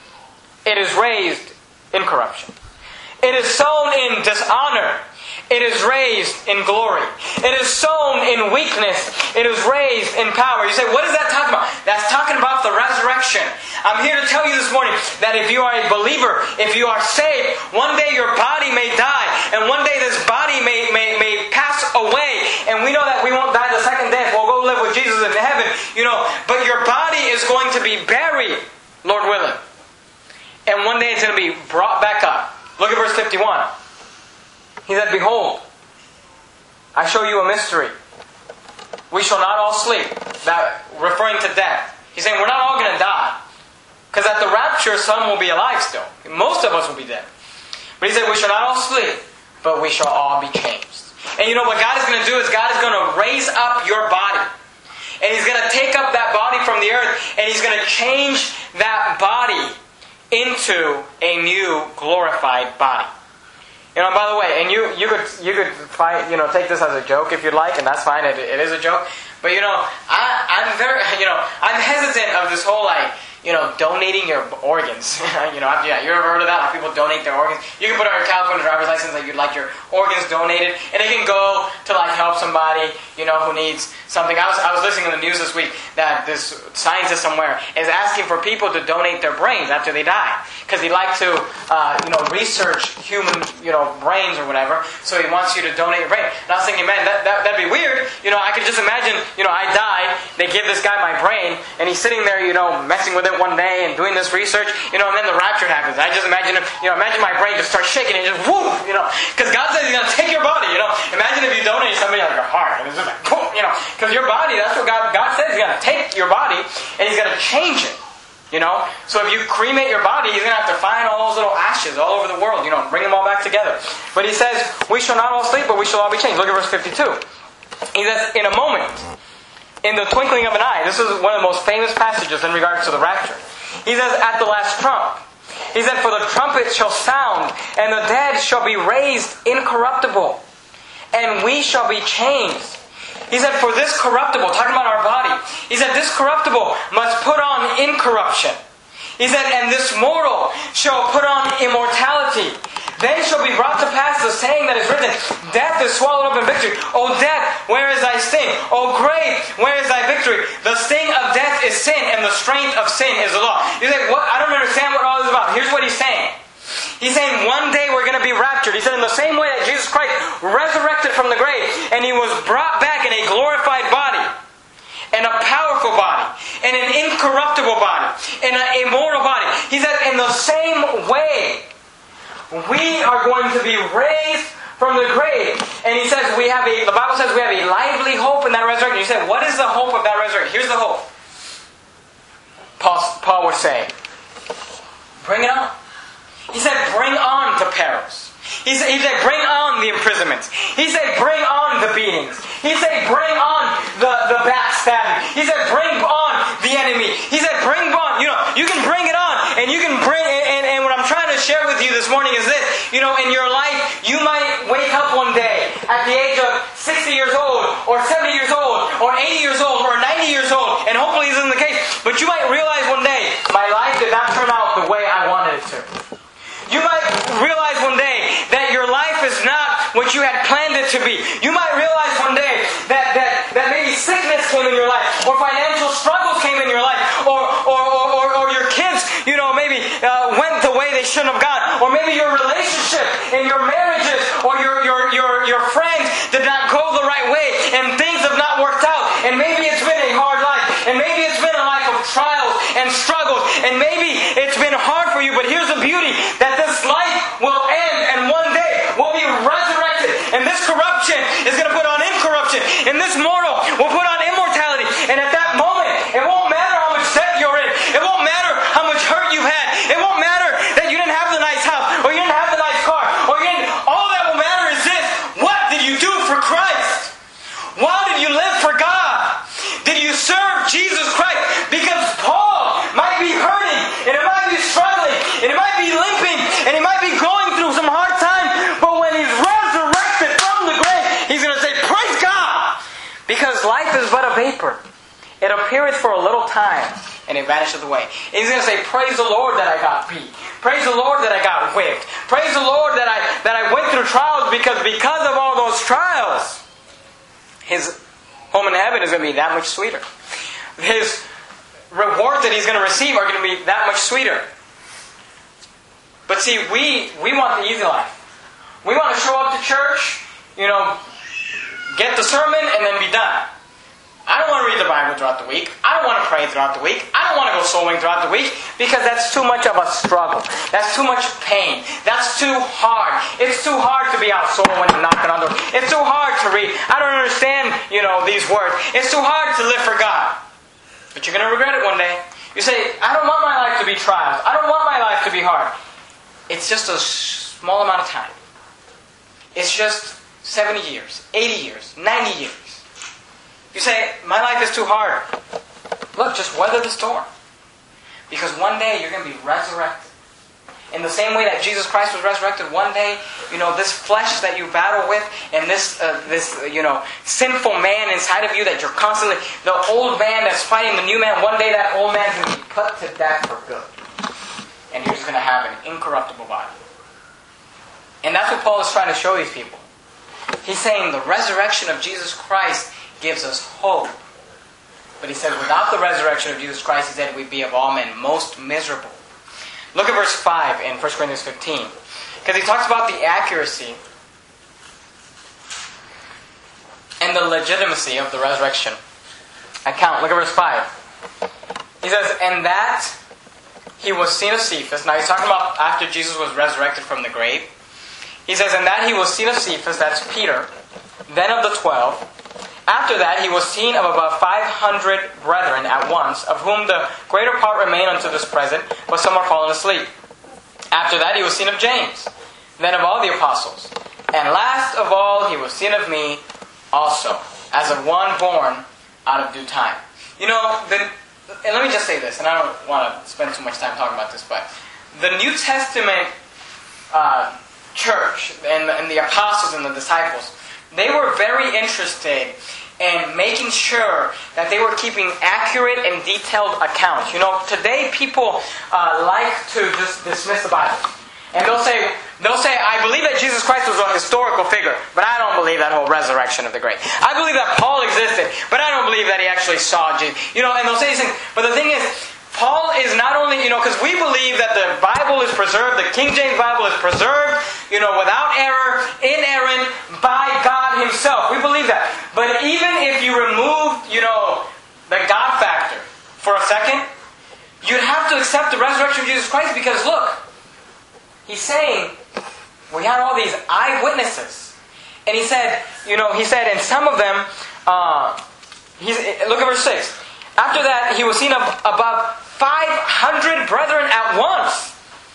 It is raised in corruption. It is sown in dishonor. It is raised in glory. It is sown in weakness. It is raised in power. You say, what is that talking about? That's talking about the resurrection. I'm here to tell you this morning that if you are a believer, if you are saved, one day your body may die. And one day this body may, may, may pass away. And we know that we won't die the second death. We'll go live with Jesus in heaven. You know, but your body is going to be buried, Lord willing. And one day it's going to be brought back up. Look at verse fifty-one. He said, behold, I show you a mystery. We shall not all sleep. That referring to death. He's saying we're not all going to die. Because at the rapture, some will be alive still. Most of us will be dead. But he said we shall not all sleep, but we shall all be changed. And you know what God is going to do is God is going to raise up your body. And He's going to take up that body from the earth and He's going to change that body into a new glorified body. You know, by the way, and you you could you could find, you know, take this as a joke if you'd like, and that's fine. It, it is a joke, but you know, I I'm very you know I'm hesitant of this whole like you know donating your organs. you know, I've, yeah, you ever heard of that? Like people donate their organs. You can put on your California driver's license that you'd like your organs donated, and it can go to like help somebody you know who needs something. I was I was listening to the news this week that this scientist somewhere is asking for people to donate their brains after they die. Because he'd like to, uh, you know, research human, you know, brains or whatever. So he wants you to donate your brain. And I was thinking, man, that, that, that'd be weird. You know, I could just imagine, you know, I die, they give this guy my brain, and he's sitting there, you know, messing with it one day and doing this research, you know, and then the rapture happens. I just imagine, you know, imagine my brain just starts shaking and just whoo, you know. Because God says He's going to take your body, you know. Imagine if you donate somebody like your heart, and it's just like, boom, you know. Because your body, that's what God, God says. He's going to take your body, and He's going to change it. You know? So if you cremate your body, He's going to have to find all those little ashes all over the world, you know, and bring them all back together. But He says, we shall not all sleep, but we shall all be changed. Look at verse fifty-two. He says, in a moment, in the twinkling of an eye. This is one of the most famous passages in regards to the rapture. He says, at the last trump. He said, for the trumpet shall sound, and the dead shall be raised incorruptible, and we shall be changed. He said, for this corruptible, talking about our body, He said, this corruptible must put on incorruption. He said, and this mortal shall put on immortality. Then shall be brought to pass the saying that is written, death is swallowed up in victory. O death, where is thy sting? O grave, where is thy victory? The sting of death is sin, and the strength of sin is the law. You say, what? I don't understand what all this is about. Here's what he's saying. He's saying one day we're going to be raptured. He said in the same way that Jesus Christ resurrected from the grave and He was brought back in a glorified body, and a powerful body, and an incorruptible body, and an immortal body. He said in the same way we are going to be raised from the grave. And he says we have a, the Bible says we have a lively hope in that resurrection. You said, what is the hope of that resurrection? Here's the hope. Paul, Paul would say, bring it on. He said, bring on the perils. He said, he said, bring on the imprisonments. He said, bring on the beatings. He said, bring on the, the backstabbing. He said, bring on the enemy. He said, bring on, you know, you can bring it on. And you can bring, and, and what I'm trying to share with you this morning is this. You know, in your life, you might wake up one day at the age of sixty years old, or seventy years old, or eighty years old, or ninety years old. And hopefully this isn't the case. But you might realize one day, my life did not turn out the way I wanted it to. You might realize one day that your life is not what you had planned it to be. You might realize one day that, that, that maybe sickness came in your life, or financial struggles came in your life, or or, or, or, or your kids, you know, maybe uh, went the way they shouldn't have gone, or maybe your relationship and your marriages or your, your, your, your friends did not go the right way, and things have not worked out, and maybe it's been a hard life, and maybe it's been a life of trials and struggles, and maybe it's been hard for you, but here's the beauty, that this life will end, and one day we'll be resurrected, and this corruption is going to put on incorruption, and this mortal will put on immortality, and at that moment, it won't matter how much debt you're in, it won't matter how much hurt you've had, it won't matter that you didn't have the nice house, or you didn't have the nice car, or you didn't, all that will matter is this: what did you do for Christ? Why did you live for God? Did you serve Jesus Christ? Because Paul might be hurting, and it might be struggling, and it might be limping, and he might be going through some hard time, but when he's resurrected from the grave, he's going to say, praise God! Because life is but a vapor. It appeareth for a little time, and it vanisheth away. And he's going to say, praise the Lord that I got beat. Praise the Lord that I got whipped. Praise the Lord that I that I went through trials, because because of all those trials, his home in heaven is going to be that much sweeter. His rewards that he's going to receive are going to be that much sweeter. But see, we, we want the easy life. We want to show up to church, you know, get the sermon, and then be done. I don't want to read the Bible throughout the week. I don't want to pray throughout the week. I don't want to go soul winning throughout the week, because that's too much of a struggle. That's too much pain. That's too hard. It's too hard to be out soul winning, knocking on doors. It's too hard to read. I don't understand, you know, these words. It's too hard to live for God. But you're going to regret it one day. You say, I don't want my life to be trials. I don't want my life to be hard. It's just a small amount of time. It's just seventy years, eighty years, ninety years. You say, my life is too hard. Look, just weather the storm. Because one day you're going to be resurrected. In the same way that Jesus Christ was resurrected, one day, you know, this flesh that you battle with, and this, uh, this, uh, you know, sinful man inside of you that you're constantly, the old man that's fighting the new man, one day that old man's going to be put to death for good. And you're just going to have an incorruptible body. And that's what Paul is trying to show these people. He's saying the resurrection of Jesus Christ gives us hope. But he said, without the resurrection of Jesus Christ, he said, we'd be of all men most miserable. Look at verse five in First Corinthians fifteen. Because he talks about the accuracy and the legitimacy of the resurrection account. Look at verse five. He says, and that he was seen of Cephas. Now he's talking about after Jesus was resurrected from the grave. He says, and that he was seen of Cephas, that's Peter, then of the twelve. After that, he was seen of about five hundred brethren at once, of whom the greater part remain unto this present, but some are fallen asleep. After that, he was seen of James, then of all the apostles. And last of all, he was seen of me also, as of one born out of due time. You know, the, and let me just say this, and I don't want to spend too much time talking about this, but the New Testament uh, church and, and the apostles and the disciples, they were very interested in making sure that they were keeping accurate and detailed accounts. You know, today people uh, like to just dismiss the Bible. And they'll say, They'll say, I believe that Jesus Christ was a historical figure, but I don't believe that whole resurrection of the grave. I believe that Paul existed, but I don't believe that he actually saw Jesus. You know, and they'll say these things. But the thing is, Paul is not only, you know, because we believe that the Bible is preserved, the King James Bible is preserved, you know, without error, inerrant, by God Himself. We believe that. But even if you remove, you know, the God factor for a second, you'd have to accept the resurrection of Jesus Christ because, look, He's saying, we had all these eyewitnesses. And he said, you know, he said, and some of them, uh, he's, look at verse six. After that, he was seen of, above five hundred brethren at once,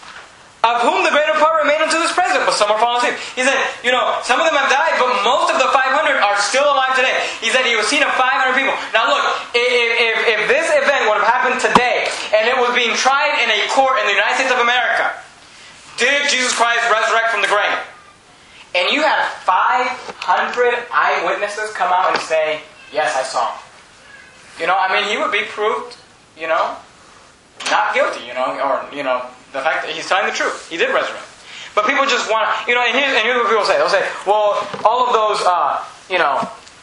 of whom the greater part remain unto this present, but some are fallen asleep. He said, you know, some of them have died, but most of the five hundred are still alive today. He said he was seen of five hundred people. Now look, if, if, if this event would have happened today, and it was being tried in a court in the United States of America, did Jesus Christ resurrect from the grave? And you have five hundred eyewitnesses come out and say, yes, I saw him. You know, I mean, he would be proved, you know, not guilty, you know, or, you know, the fact that he's telling the truth. He did resurrect. But people just want, you know, and here's, and here's what people say. They'll say, well, all of those, uh, you know,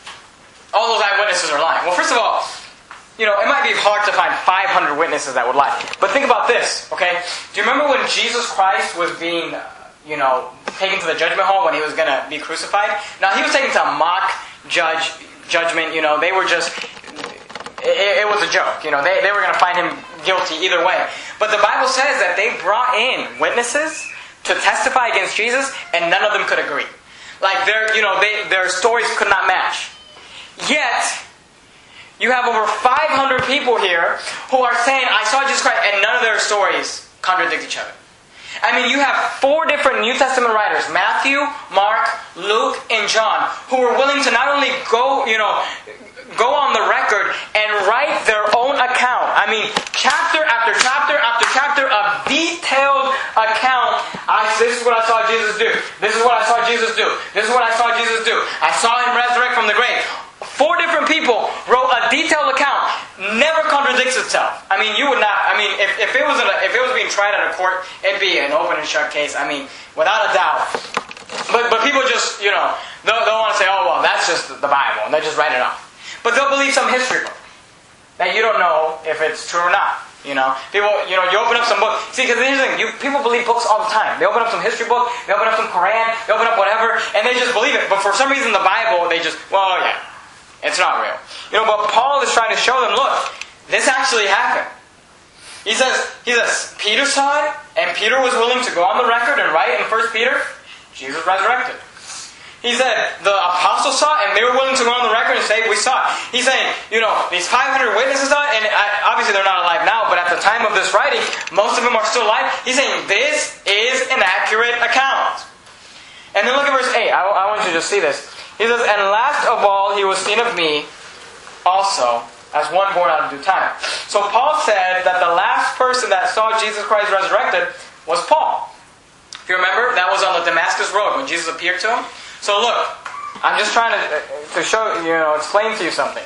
all those eyewitnesses are lying. Well, first of all, you know, it might be hard to find five hundred witnesses that would lie. But think about this, okay? Do you remember when Jesus Christ was being, you know, taken to the judgment hall when He was going to be crucified? Now, He was taken to a mock judge judgment. You know, they were just, it, it was a joke. You know, they, they were going to find Him guilty either way. But the Bible says that they brought in witnesses to testify against Jesus, and none of them could agree. Like, their, you know, they, their stories could not match. Yet, you have over five hundred people here who are saying, I saw Jesus Christ, and none of their stories contradict each other. I mean, you have four different New Testament writers, Matthew, Mark, Luke, and John, who were willing to not only go, you know, go on the record and write their own account. I mean, chapter after chapter after chapter of detailed account. I, this is what I saw Jesus do. This is what I saw Jesus do. This is what I saw Jesus do. I saw Him resurrect from the grave. Four different people wrote a detailed account. Never contradicts itself. I mean, you would not. I mean, if, if it was in a, if it was being tried at a court, it'd be an open and shut case. I mean, without a doubt. But but people just, you know, they'll, they'll want to say, oh well, that's just the Bible, and they just write it off. But they'll believe some history book that you don't know if it's true or not. You know, people, you know, you open up some book. See, because here's the thing, you, people believe books all the time. They open up some history book, they open up some Quran, they open up whatever, and they just believe it. But for some reason, the Bible, they just, well, yeah. It's not real. You know, but Paul is trying to show them, look, this actually happened. He says, he says, Peter saw it, and Peter was willing to go on the record and write in First Peter, Jesus resurrected. He said, the apostles saw it, and they were willing to go on the record and say, we saw it. He's saying, you know, these five hundred witnesses saw it, and obviously they're not alive now, but at the time of this writing, most of them are still alive. He's saying, this is an accurate account. And then look at verse eight. I, I want you to just see this. He says, and last of all, he was seen of me also, as one born out of due time. So Paul said that the last person that saw Jesus Christ resurrected was Paul. If you remember, that was on the Damascus Road when Jesus appeared to him. So look, I'm just trying to, to show, you know, explain to you something.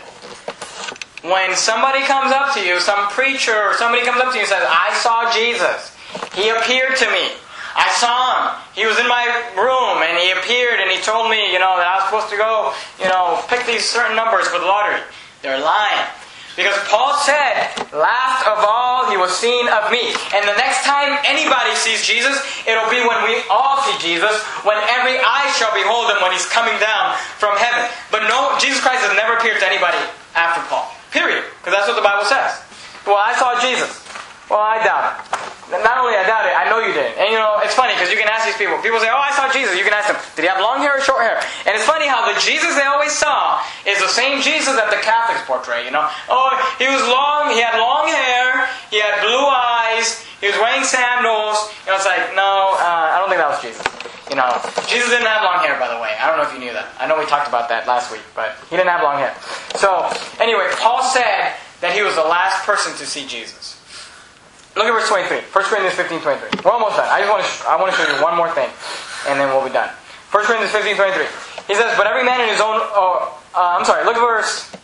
When somebody comes up to you, some preacher or somebody comes up to you and says, I saw Jesus. He appeared to me. I saw Him. He was in my room and He appeared and He told me, you know, that I was supposed to go, you know, pick these certain numbers for the lottery. They're lying. Because Paul said, last of all, He was seen of me. And the next time anybody sees Jesus, it'll be when we all see Jesus, when every eye shall behold Him when He's coming down from heaven. But no, Jesus Christ has never appeared to anybody after Paul. Period. Because that's what the Bible says. Well, I saw Jesus. Well, I doubt it. Not only I doubt it, I know you didn't. And you know, it's funny because you can ask these people. People say, oh, I saw Jesus. You can ask them, did He have long hair or short hair? And it's funny how the Jesus they always saw is the same Jesus that the Catholics portray, you know. Oh, He was long, He had long hair, He had blue eyes, He was wearing sandals. You know, it's like, no, uh, I don't think that was Jesus. You know, Jesus didn't have long hair, by the way. I don't know if you knew that. I know we talked about that last week, but He didn't have long hair. So, anyway, Paul said that he was the last person to see Jesus. Look at verse twenty-three. First Corinthians fifteen twenty-three. We're almost done. I just want to sh- I want to show you one more thing, and then we'll be done. First Corinthians fifteen twenty-three. He says, "But every man in his own." Oh, uh, I'm sorry. Look at verse.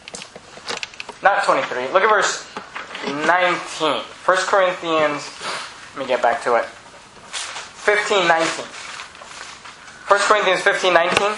Not twenty-three. Look at verse nineteen. First Corinthians. Let me get back to it. Fifteen nineteen. First Corinthians fifteen, nineteen?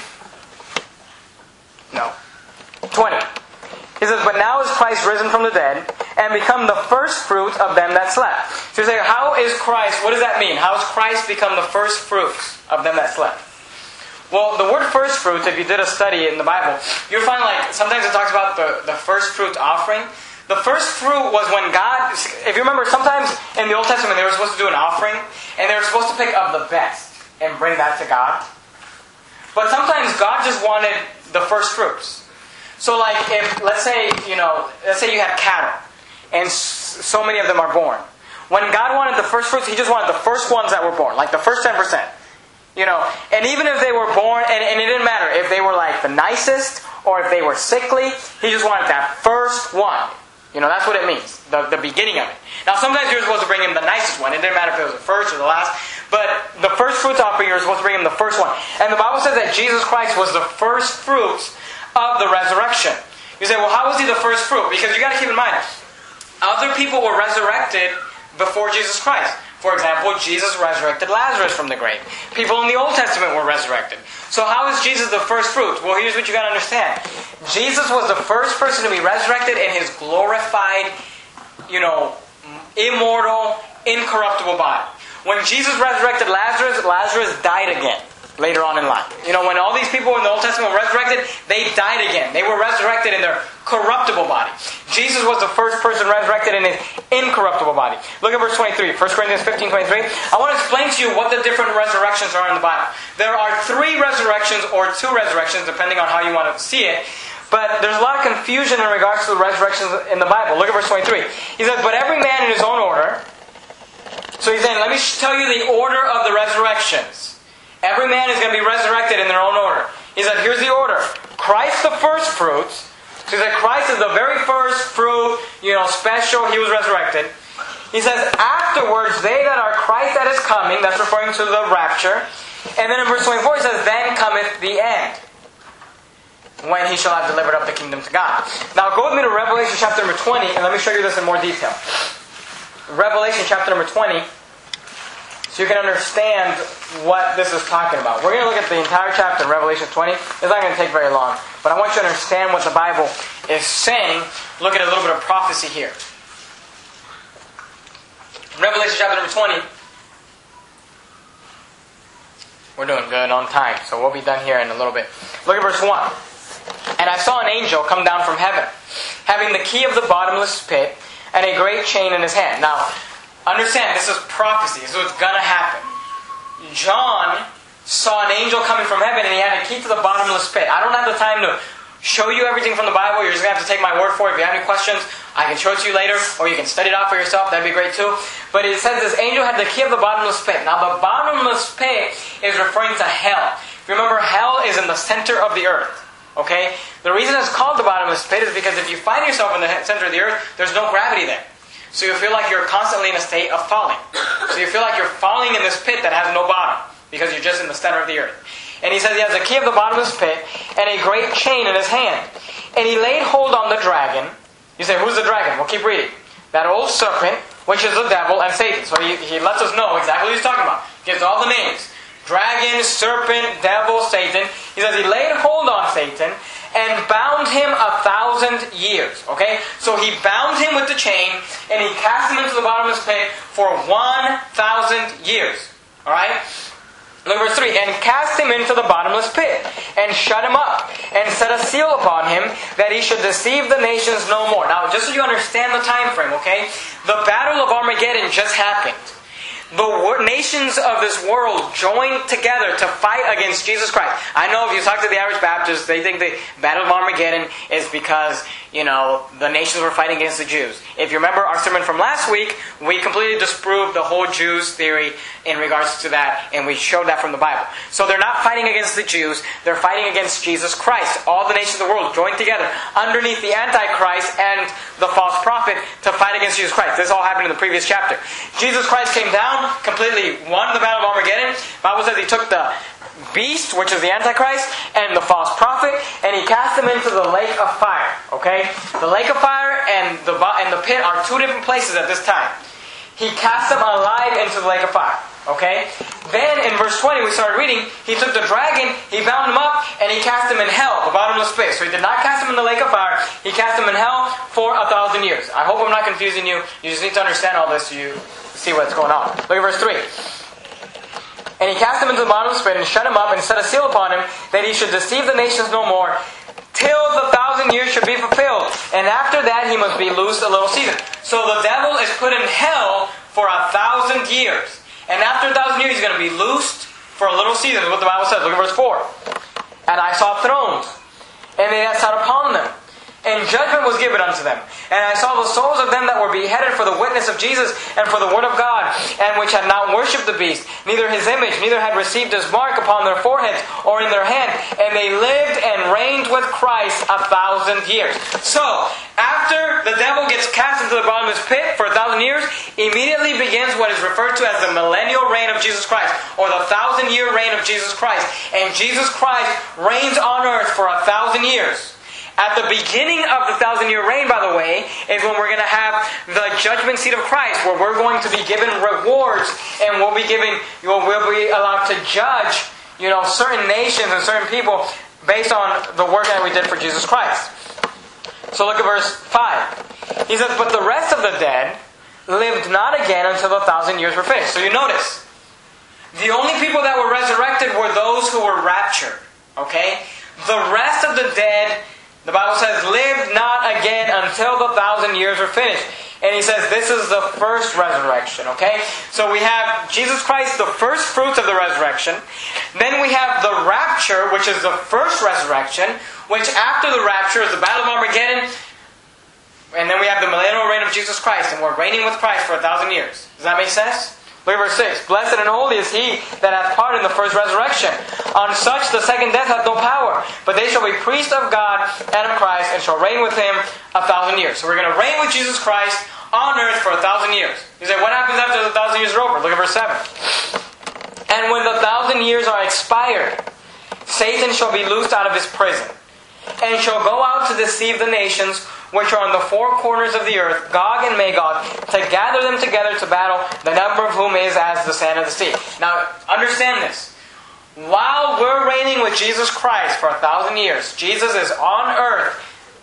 No. twenty. He says, but now is Christ risen from the dead and become the first fruit of them that slept. So you say, how is Christ, what does that mean? How has Christ become the first fruits of them that slept? Well, the word first fruits, if you did a study in the Bible, you'll find like, sometimes it talks about the, the first fruits offering. The first fruit was when God, if you remember, sometimes in the Old Testament they were supposed to do an offering, and they were supposed to pick of the best and bring that to God. But sometimes God just wanted the first fruits. So like if, let's say, you know, let's say you have cattle, and so many of them are born. When God wanted the first fruits, He just wanted the first ones that were born, like the first ten percent. You know, and even if they were born, and, and it didn't matter if they were like the nicest, or if they were sickly, He just wanted that first one. You know, that's what it means, the, the beginning of it. Now sometimes you're supposed to bring Him the nicest one. It didn't matter if it was the first or the last. But the first fruits offering, you're supposed to bring Him the first one. And the Bible says that Jesus Christ was the first fruits of the resurrection. You say, well, how was He the first fruit? Because you got to keep in mind, other people were resurrected before Jesus Christ. For example, Jesus resurrected Lazarus from the grave. People in the Old Testament were resurrected. So how is Jesus the first fruit? Well, here's what you got to understand. Jesus was the first person to be resurrected in His glorified, you know, immortal, incorruptible body. When Jesus resurrected Lazarus, Lazarus died again later on in life. You know, when all these people in the Old Testament were resurrected, they died again. They were resurrected in their corruptible body. Jesus was the first person resurrected in His incorruptible body. Look at verse twenty-three. First Corinthians fifteen, twenty-three. I want to explain to you what the different resurrections are in the Bible. There are three resurrections or two resurrections, depending on how you want to see it. But there's a lot of confusion in regards to the resurrections in the Bible. Look at verse twenty-three. He says, but every man in his own order. So he's saying, let me tell you the order of the resurrections. Every man is going to be resurrected in their own order. He said, here's the order. Christ the first fruits. So he said, Christ is the very first fruit, you know, special. He was resurrected. He says, afterwards, they that are Christ that is coming. That's referring to the rapture. And then in verse twenty-four, he says, then cometh the end, when He shall have delivered up the kingdom to God. Now go with me to Revelation chapter number twenty, and let me show you this in more detail. Revelation chapter number twenty. So you can understand what this is talking about. We're going to look at the entire chapter in Revelation twenty. It's not going to take very long. But I want you to understand what the Bible is saying. Look at a little bit of prophecy here. Revelation chapter number twenty. We're doing good on time, so we'll be done here in a little bit. Look at verse one. And I saw an angel come down from heaven, having the key of the bottomless pit, and a great chain in his hand. Now, understand, this is prophecy, so it's going to happen. John saw an angel coming from heaven, and he had a key to the bottomless pit. I don't have the time to show you everything from the Bible. You're just going to have to take my word for it. If you have any questions, I can show it to you later, or you can study it out for yourself. That'd be great too. But it says this angel had the key of the bottomless pit. Now, the bottomless pit is referring to hell. If you remember, hell is in the center of the earth. Okay? The reason it's called the bottomless pit is because if you find yourself in the center of the earth, there's no gravity there. So you feel like you're constantly in a state of falling. So you feel like you're falling in this pit that has no bottom, because you're just in the center of the earth. And he says he has the key of the bottomless pit and a great chain in his hand. And he laid hold on the dragon. You say, who's the dragon? We'll keep reading. That old serpent, which is the devil and Satan. So he, he lets us know exactly what he's talking about. He gives all the names. Dragon, serpent, devil, Satan. He says he laid hold on Satan and bound him a thousand years. Okay? So he bound him with the chain and he cast him into the bottomless pit for one thousand years. Alright? Look at verse three. And cast him into the bottomless pit and shut him up and set a seal upon him that he should deceive the nations no more. Now, just so you understand the time frame, okay? The battle of Armageddon just happened. The nations of this world joined together to fight against Jesus Christ. I know if you talk to the average Baptist, they think the Battle of Armageddon is because, you know, the nations were fighting against the Jews. If you remember our sermon from last week, we completely disproved the whole Jews theory in regards to that, and we showed that from the Bible. So they're not fighting against the Jews, they're fighting against Jesus Christ. All the nations of the world joined together underneath the Antichrist and the false prophet to fight against Jesus Christ. This all happened in the previous chapter. Jesus Christ came down, completely won the Battle of Armageddon. The Bible says he took the beast, which is the Antichrist, and the false prophet, and he cast them into the lake of fire. Okay? The lake of fire and the and the pit are two different places at this time. He cast them alive into the lake of fire. Okay? Then in verse twenty, we started reading, he took the dragon, he bound him up, and he cast him in hell, the bottomless pit. So he did not cast him in the lake of fire, he cast him in hell for a thousand years. I hope I'm not confusing you. You just need to understand all this so you see what's going on. Look at verse three. And he cast him into the bottomless pit and shut him up and set a seal upon him that he should deceive the nations no more till the thousand years should be fulfilled. And after that he must be loosed a little season. So the devil is put in hell for a thousand years. And after a thousand years he's going to be loosed for a little season. Is what the Bible says. Look at verse four. And I saw thrones, and they that sat upon them. And judgment was given unto them. And I saw the souls of them that were beheaded for the witness of Jesus and for the word of God, and which had not worshipped the beast, neither his image, neither had received his mark upon their foreheads or in their hand. And they lived and reigned with Christ a thousand years. So, after the devil gets cast into the bottomless pit for a thousand years, immediately begins what is referred to as the millennial reign of Jesus Christ, or the thousand year reign of Jesus Christ. And Jesus Christ reigns on earth for a thousand years. At the beginning of the thousand-year reign, by the way, is when we're going to have the judgment seat of Christ, where we're going to be given rewards, and we'll be given, we'll be allowed to judge, you know, certain nations and certain people based on the work that we did for Jesus Christ. So look at verse five. He says, "But the rest of the dead lived not again until the thousand years were finished." So you notice, the only people that were resurrected were those who were raptured. Okay? The rest of the dead, the Bible says, lived not again until the thousand years were finished. And he says this is the first resurrection, okay? So we have Jesus Christ, the first fruits of the resurrection. Then we have the rapture, which is the first resurrection, which after the rapture is the battle of Armageddon. And then we have the millennial reign of Jesus Christ, and we're reigning with Christ for a thousand years. Does that make sense? Look at verse six. "Blessed and holy is he that hath part in the first resurrection. On such the second death hath no power. But they shall be priests of God and of Christ, and shall reign with him a thousand years." So we're going to reign with Jesus Christ on earth for a thousand years. You say, what happens after the thousand years are over? Look at verse seven. "And when the thousand years are expired, Satan shall be loosed out of his prison, and shall go out to deceive the nations which are on the four corners of the earth, Gog and Magog, to gather them together to battle, the number of whom is as the sand of the sea." Now, understand this. While we're reigning with Jesus Christ for a thousand years, Jesus is on earth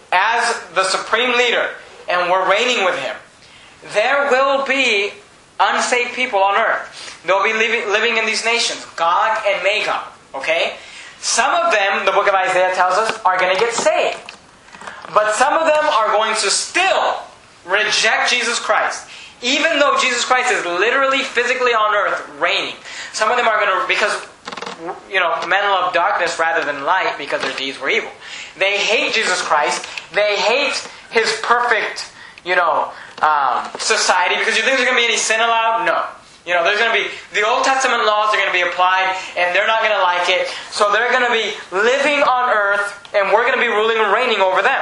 as the supreme leader, and we're reigning with him. There will be unsaved people on earth. They'll be living, living in these nations, Gog and Magog. Okay? Some of them, the book of Isaiah tells us, are going to get saved. But some of them are going to still reject Jesus Christ. Even though Jesus Christ is literally, physically on earth reigning. Some of them are going to, because, you know, men love darkness rather than light because their deeds were evil. They hate Jesus Christ. They hate His perfect, you know, um, society. Because you think there's going to be any sin allowed? No. You know, there's going to be, the Old Testament laws are going to be applied, and they're not going to like it. So they're going to be living on earth, and we're going to be ruling and reigning over them.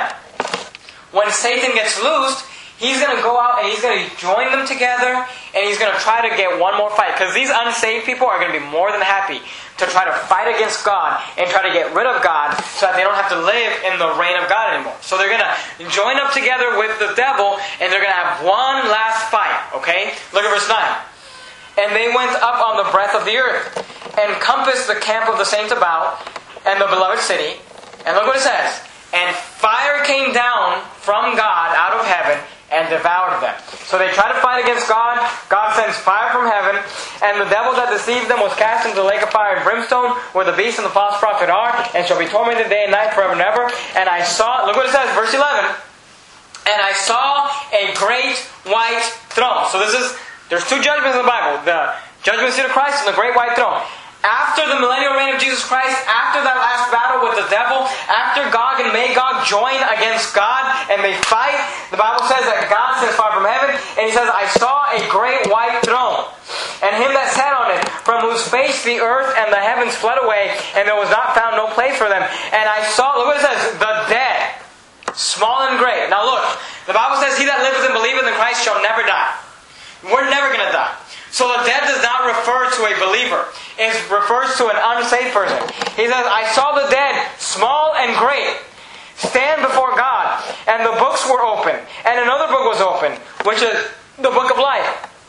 When Satan gets loosed, he's going to go out and he's going to join them together, and he's going to try to get one more fight. Because these unsaved people are going to be more than happy to try to fight against God and try to get rid of God so that they don't have to live in the reign of God anymore. So they're going to join up together with the devil, and they're going to have one last fight. Okay? Look at verse nine. "And they went up on the breadth of the earth, and compassed the camp of the saints about, and the beloved city." And look what it says. "And fire came down from God out of heaven, and devoured them." So they try to fight against God. God sends fire from heaven. "And the devil that deceived them was cast into the lake of fire and brimstone, where the beast and the false prophet are, and shall be tormented day and night forever and ever. And I saw," look what it says, verse eleven. "And I saw a great white throne." So this is, there's two judgments in the Bible. The judgment seat of Christ and the great white throne. After the millennial reign of Jesus Christ, after that last battle with the devil, after Gog and Magog join against God and they fight, the Bible says that God sends fire from heaven, and He says, "I saw a great white throne, and Him that sat on it, from whose face the earth and the heavens fled away, and there was not found no place for them. And I saw," look what it says, "the dead, small and great." Now look, the Bible says, "He that liveth and believeth in Christ shall never die." We're never going to die. So the dead does not refer to a believer. It refers to an unsaved person. He says, "I saw the dead, small and great, stand before God, and the books were open, and another book was open, which is the book of life.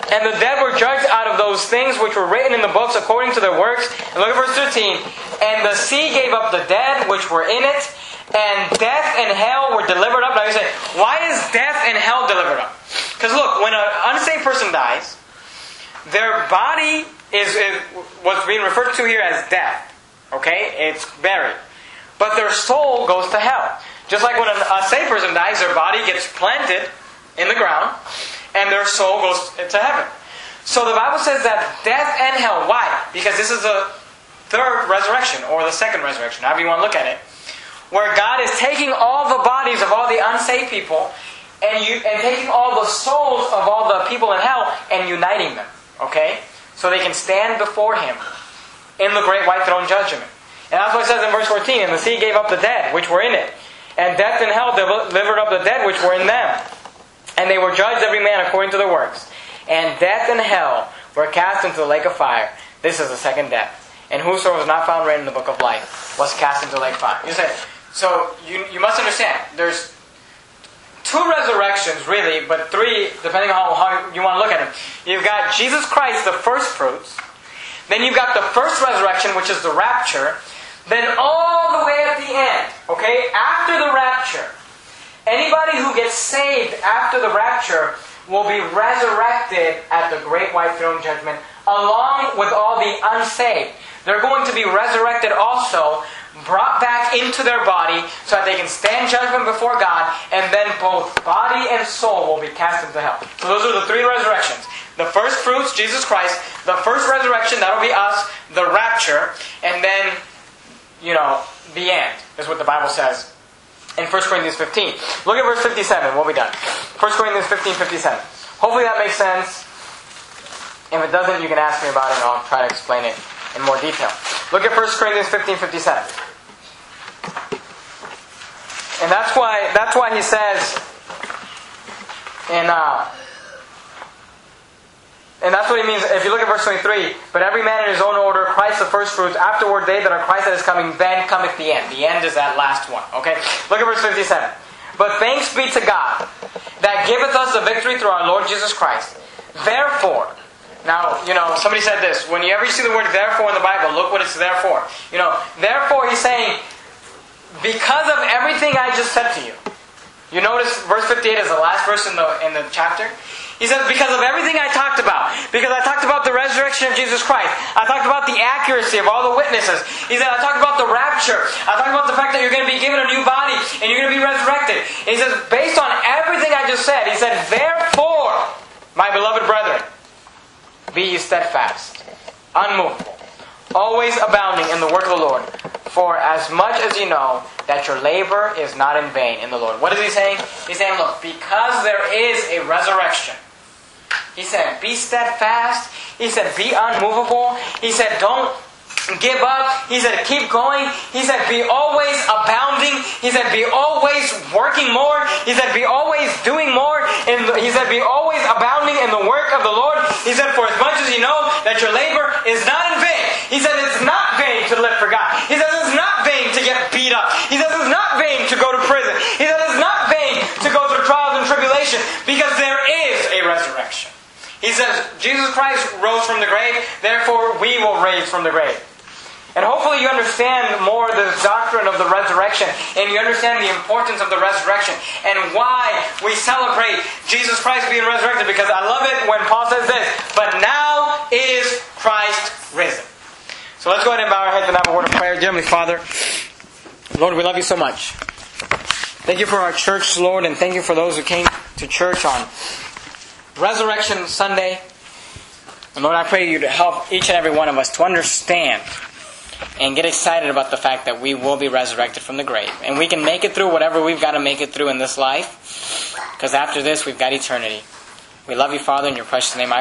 And the dead were judged out of those things which were written in the books according to their works. And look at verse thirteen. And the sea gave up the dead which were in it, and death and hell were delivered up. Now you say, why is death and hell delivered up? Because look, when an unsaved person dies, their body is, is what's being referred to here as death. Okay? It's buried. But their soul goes to hell. Just like when a, a saved person dies, their body gets planted in the ground, and their soul goes to heaven. So the Bible says that death and hell, why? Because this is the third resurrection, or the second resurrection, however you want to look at it, where God is taking all the bodies of all the unsaved people, and you and taking all the souls of all the people in hell, and uniting them. Okay? So they can stand before Him in the great white throne judgment. And that's what it says in verse fourteen, and the sea gave up the dead which were in it, and death and hell delivered up the dead which were in them. And they were judged every man according to their works. And death and hell were cast into the lake of fire. This is the second death. And whoso was not found written in the book of life was cast into the lake of fire. You say, so you you must understand, there's two resurrections really, but three, depending on how, how you want to look at them. You've got Jesus Christ, the first fruits. Then you've got the first resurrection, which is the rapture. Then all the way at the end, okay, after the rapture, anybody who gets saved after the rapture will be resurrected at the great white throne judgment along with all the unsaved. They're going to be resurrected also, brought back into their body so that they can stand judgment before God, and then both body and soul will be cast into hell. So those are the three resurrections. The first fruits, Jesus Christ. The first resurrection, that'll be us. The rapture. And then, you know, the end is what the Bible says in First Corinthians fifteen. Look at verse fifty-seven. We'll be done. First Corinthians fifteen, fifty-seven. Hopefully that makes sense. If it doesn't, you can ask me about it and I'll try to explain it in more detail. Look at First Corinthians fifteen, fifty-seven. And that's why that's why he says in uh, and that's what he means if you look at verse twenty-three, but every man in his own order, Christ the first fruits, afterward they that are Christ that is coming, then cometh the end. The end is that last one. Okay? Look at verse fifty-seven. But thanks be to God that giveth us the victory through our Lord Jesus Christ. Therefore, now, you know, somebody said this, when you ever see the word therefore in the Bible, look what it's there for. You know, therefore he's saying, because of everything I just said to you. You notice verse fifty-eight is the last verse in the in the chapter. He says, because of everything I talked about, because I talked about the resurrection of Jesus Christ, I talked about the accuracy of all the witnesses. He said, I talked about the rapture. I talked about the fact that you're going to be given a new body and you're going to be resurrected. And he says, based on everything I just said, he said, therefore, my beloved brethren, be ye steadfast, unmovable, always abounding in the work of the Lord. For as much as you know that your labor is not in vain in the Lord. What is he saying? He's saying, look, because there is a resurrection, he said, be steadfast. He said, be unmovable. He said, don't give up. He said, keep going. He said, be always abounding. He said, be always working more. He said, be always doing more. And he said, be always abounding in the work of the Lord. He said, for as much as you know that your labor is not in vain. He said, it's not vain to live for God. He said, it's not vain to get beat up. He said, it's not vain to go to prison. He said, it's not vain to go through trials and tribulation, because there is a resurrection. He says, Jesus Christ rose from the grave, therefore we will raise from the grave. And hopefully you understand more the doctrine of the resurrection, and you understand the importance of the resurrection, and why we celebrate Jesus Christ being resurrected, because I love it when Paul says this, but now is Christ risen. So let's go ahead and bow our heads and have a word of prayer. Dear Heavenly Father, Lord, we love you so much. Thank you for our church, Lord, and thank you for those who came to church on Resurrection Sunday. And Lord, I pray you to help each and every one of us to understand and get excited about the fact that we will be resurrected from the grave. And we can make it through whatever we've got to make it through in this life, because after this we've got eternity. We love you, Father, in your precious name I